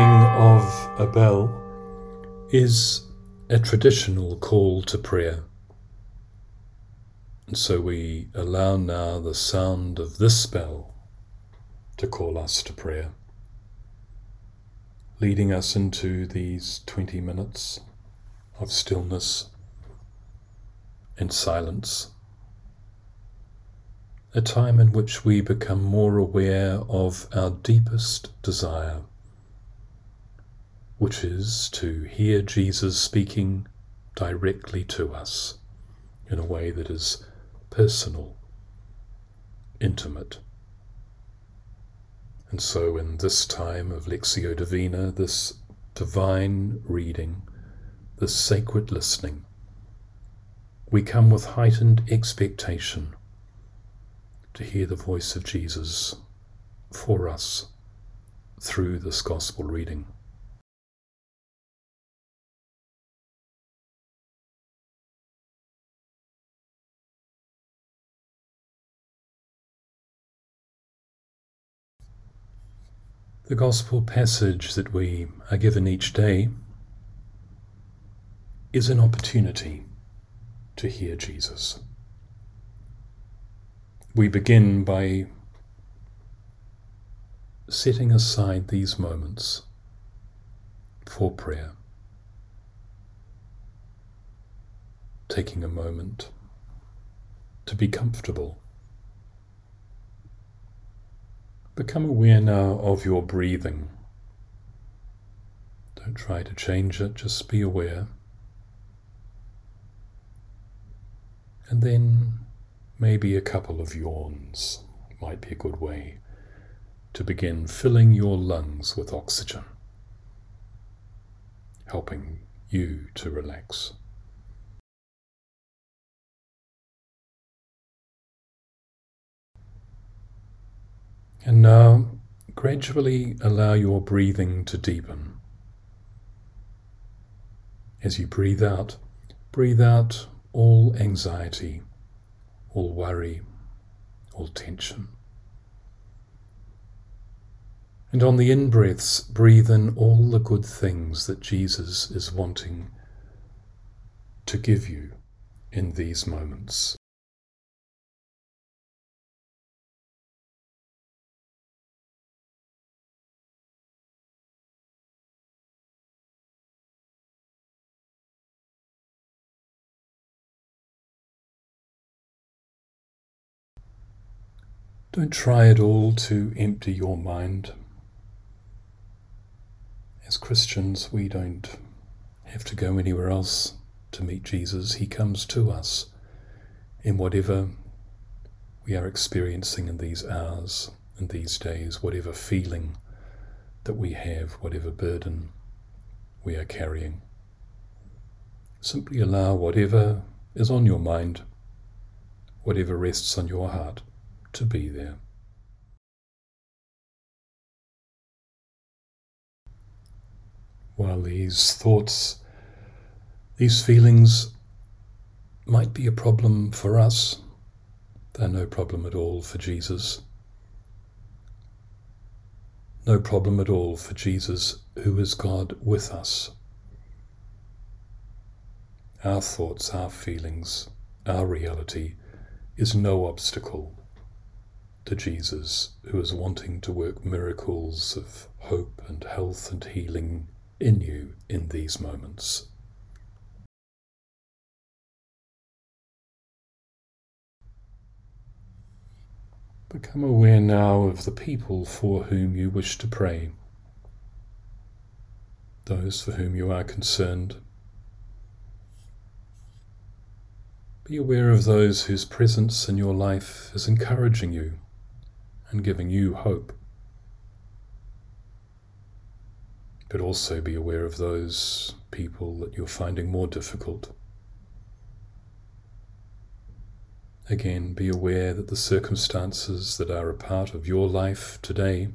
ringing of a bell is a traditional call to prayer. And so we allow now the sound of this bell to call us to prayer, leading us into these 20 minutes of stillness and silence, a time in which we become more aware of our deepest desire, which is to hear Jesus speaking directly to us in a way that is personal, intimate. And so in this time of Lectio Divina, this divine reading, this sacred listening, we come with heightened expectation to hear the voice of Jesus for us through this gospel reading. The gospel passage that we are given each day is an opportunity to hear Jesus. We begin by setting aside these moments for prayer, taking a moment to be comfortable. Become aware now of your breathing. Don't try to change it, just be aware. And then maybe a couple of yawns might be a good way to begin filling your lungs with oxygen, helping you to relax. And now, gradually allow your breathing to deepen. As you breathe out all anxiety, all worry, all tension. And on the in-breaths, breathe in all the good things that Jesus is wanting to give you in these moments. Don't try at all to empty your mind. As Christians, we don't have to go anywhere else to meet Jesus. He comes to us in whatever we are experiencing in these hours, in these days, whatever feeling that we have, whatever burden we are carrying. Simply allow whatever is on your mind, whatever rests on your heart, to be there. While these thoughts, these feelings might be a problem for us, they're no problem at all for Jesus. No problem at all for Jesus, who is God with us. Our thoughts, our feelings, our reality is no obstacle to Jesus, who is wanting to work miracles of hope and health and healing in you in these moments. Become aware now of the people for whom you wish to pray, those for whom you are concerned. Be aware of those whose presence in your life is encouraging you and giving you hope. But also be aware of those people that you're finding more difficult. Again, be aware that the circumstances that are a part of your life today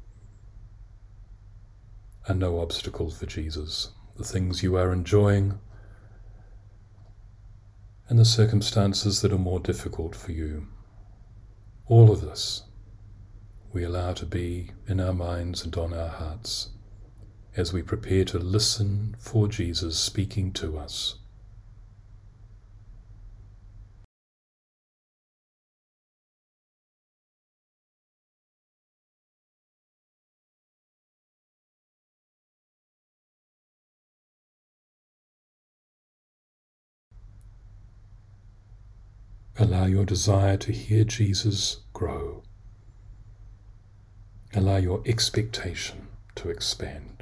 are no obstacle for Jesus. The things you are enjoying and the circumstances that are more difficult for you. All of this we allow to be in our minds and on our hearts as we prepare to listen for Jesus speaking to us. Allow your desire to hear Jesus grow. Allow your expectation to expand.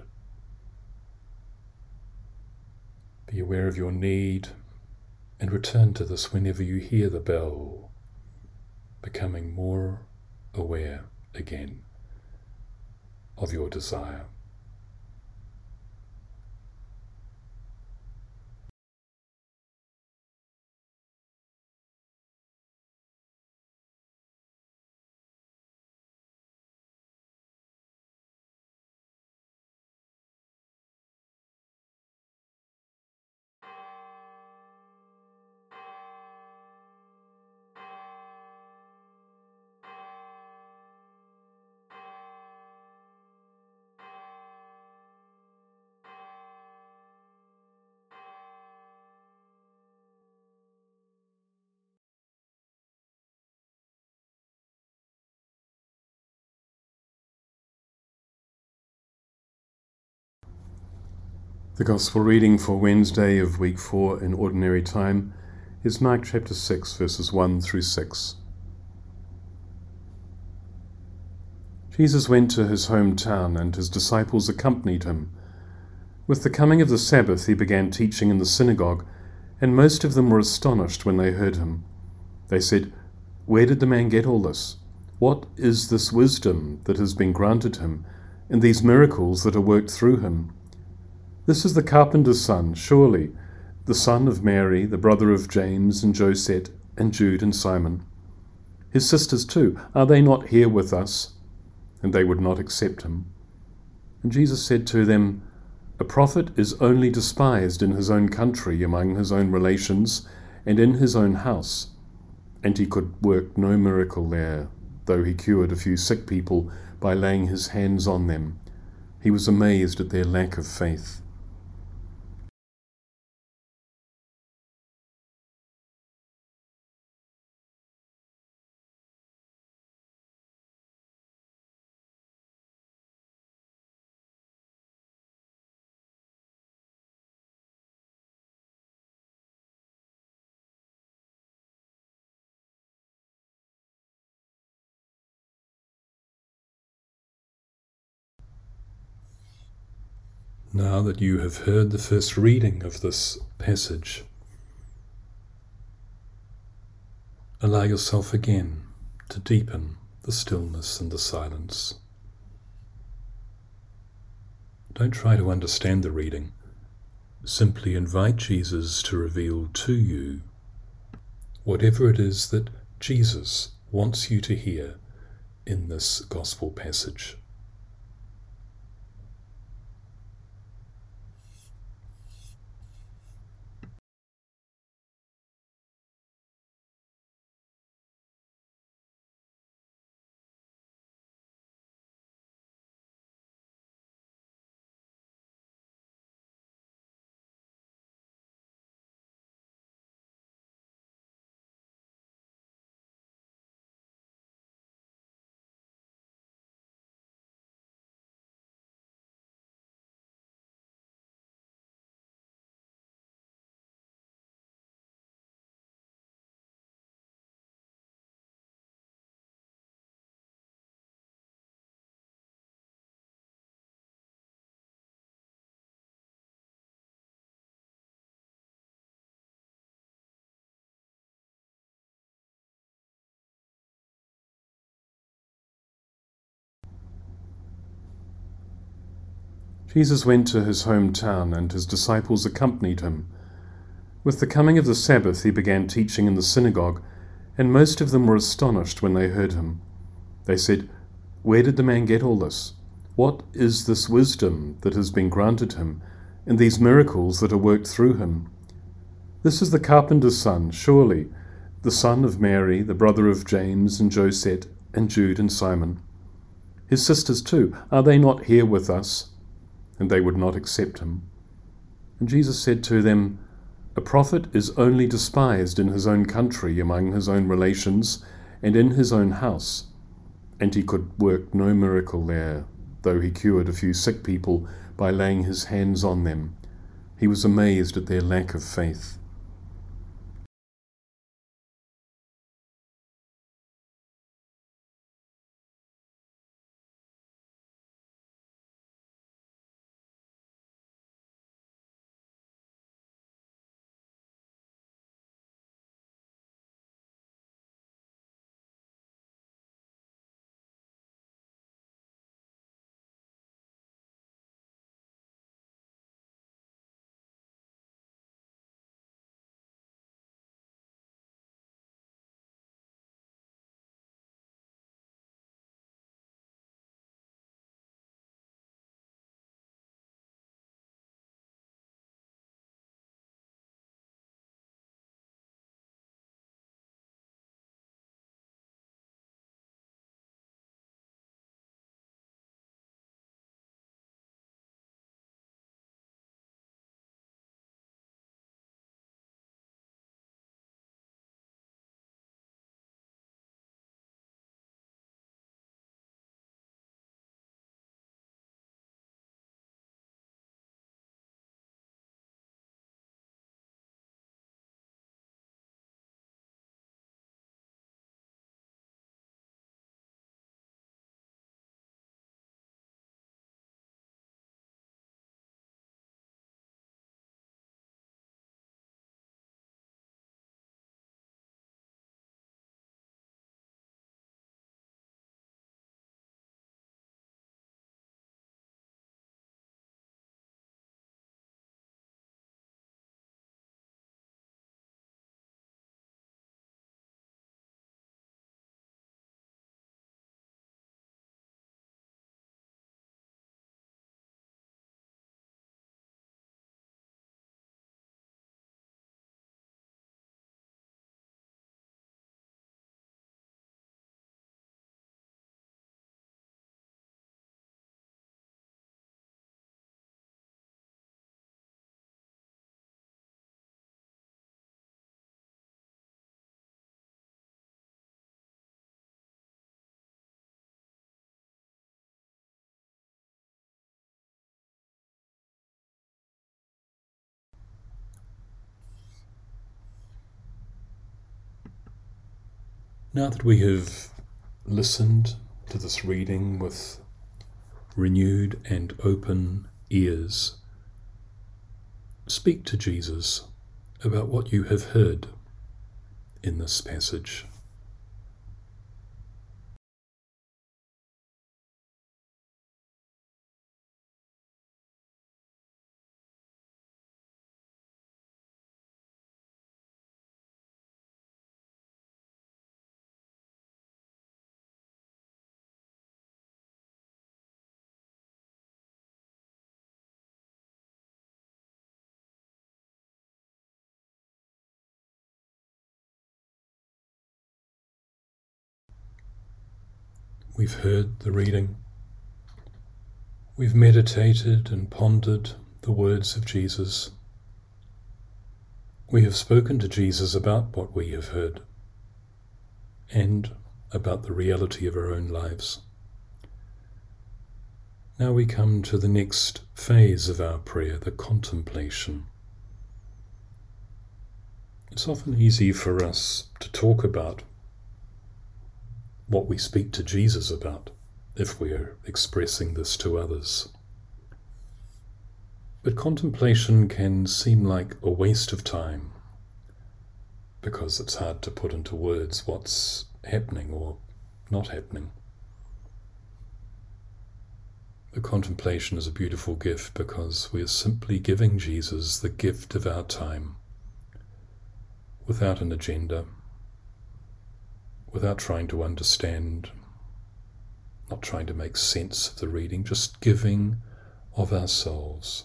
Be aware of your need and return to this whenever you hear the bell, becoming more aware again of your desire. The Gospel reading for Wednesday of week 4 in Ordinary Time is Mark chapter 6, verses 1 through 6. Jesus went to his hometown, and his disciples accompanied him. With the coming of the Sabbath, he began teaching in the synagogue, and most of them were astonished when they heard him. They said, "Where did the man get all this? What is this wisdom that has been granted him, and these miracles that are worked through him? This is the carpenter's son, surely, the son of Mary, the brother of James and Joseph and Jude and Simon. His sisters too, are they not here with us?" And they would not accept him. And Jesus said to them, "A prophet is only despised in his own country, among his own relations, and in his own house." And he could work no miracle there, though he cured a few sick people by laying his hands on them. He was amazed at their lack of faith. Now that you have heard the first reading of this passage, allow yourself again to deepen the stillness and the silence. Don't try to understand the reading. Simply invite Jesus to reveal to you whatever it is that Jesus wants you to hear in this gospel passage. Jesus went to his hometown, and his disciples accompanied him. With the coming of the Sabbath, he began teaching in the synagogue, and most of them were astonished when they heard him. They said, "Where did the man get all this? What is this wisdom that has been granted him, and these miracles that are worked through him? This is the carpenter's son, surely, the son of Mary, the brother of James and Joseph and Jude and Simon. His sisters too, are they not here with us?" and they would not accept him. And Jesus said to them, "A prophet is only despised in his own country, among his own relations, and in his own house." And he could work no miracle there, though he cured a few sick people by laying his hands on them. He was amazed at their lack of faith. Now that we have listened to this reading with renewed and open ears, speak to Jesus about what you have heard in this passage. We've heard the reading. We've meditated and pondered the words of Jesus. We have spoken to Jesus about what we have heard and about the reality of our own lives. Now we come to the next phase of our prayer, the contemplation. It's often easy for us to talk about what we speak to Jesus about if we are expressing this to others. But contemplation can seem like a waste of time because it's hard to put into words what's happening or not happening. The contemplation is a beautiful gift because we are simply giving Jesus the gift of our time without an agenda, without trying to understand, not trying to make sense of the reading, just giving of ourselves.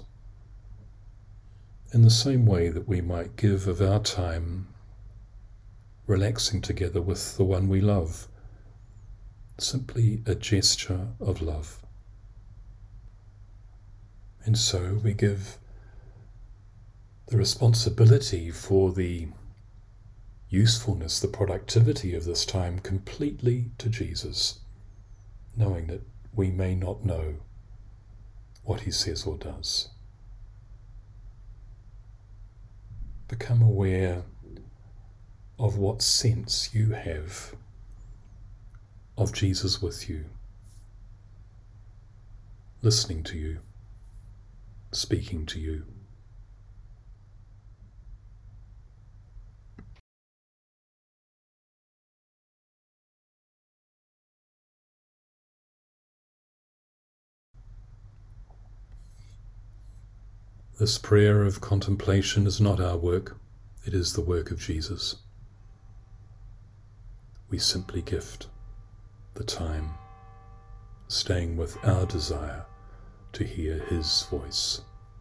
In the same way that we might give of our time relaxing together with the one we love, simply a gesture of love. And so we give the responsibility for the usefulness, the productivity of this time completely to Jesus, knowing that we may not know what he says or does. Become aware of what sense you have of Jesus with you, listening to you, speaking to you. This prayer of contemplation is not our work, it is the work of Jesus. We simply gift the time, staying with our desire to hear his voice.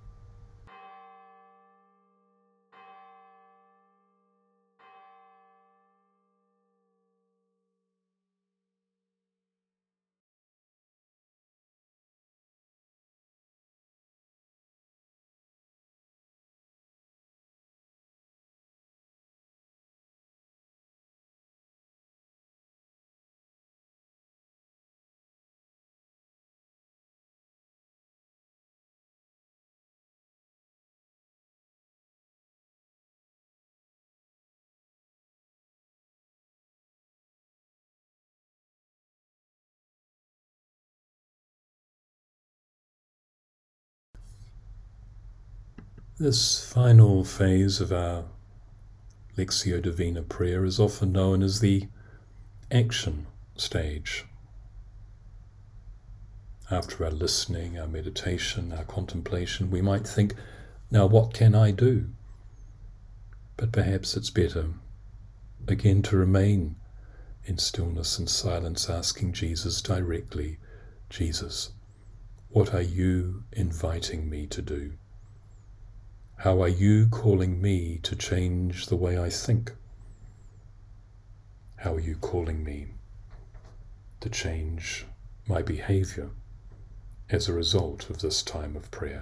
This final phase of our Lectio Divina prayer is often known as the action stage. After our listening, our meditation, our contemplation, we might think, now what can I do? But perhaps it's better, again, to remain in stillness and silence, asking Jesus directly, Jesus, what are you inviting me to do? How are you calling me to change the way I think? How are you calling me to change my behavior as a result of this time of prayer?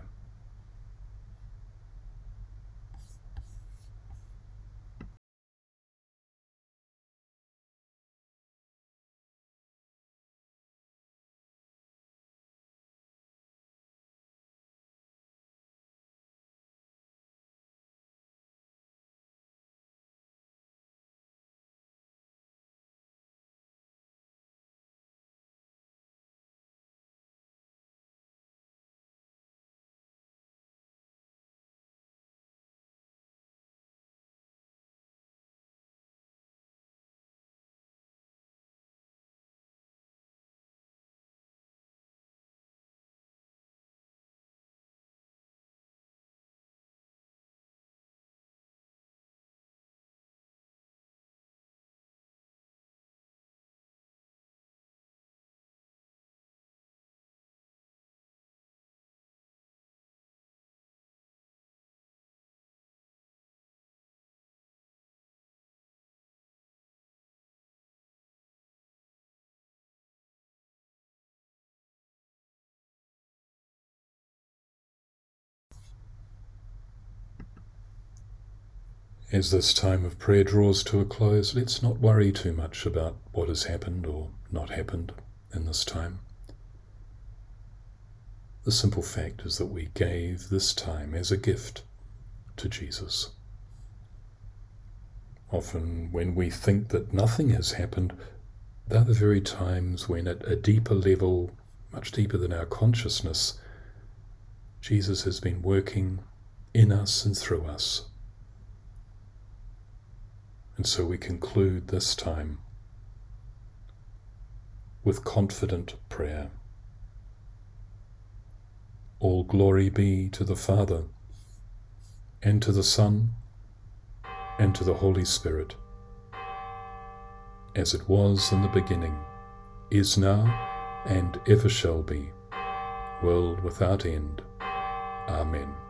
As this time of prayer draws to a close, let's not worry too much about what has happened or not happened in this time. The simple fact is that we gave this time as a gift to Jesus. Often when we think that nothing has happened, they're the very times when at a deeper level, much deeper than our consciousness, Jesus has been working in us and through us. And so we conclude this time with confident prayer. All glory be to the Father, and to the Son, and to the Holy Spirit, as it was in the beginning, is now, and ever shall be, world without end. Amen.